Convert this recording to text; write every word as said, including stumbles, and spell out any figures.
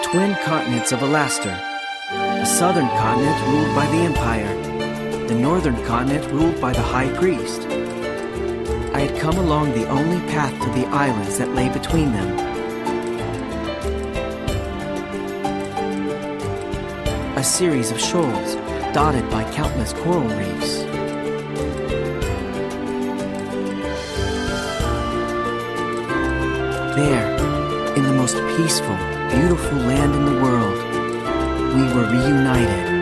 twin continents of Alastor. The southern continent ruled by the Empire, the northern continent ruled by the High Priest. I had come along the only path to the islands that lay between them. A series of shoals, dotted by countless coral reefs. There, in the most peaceful, beautiful land in the world, we were reunited.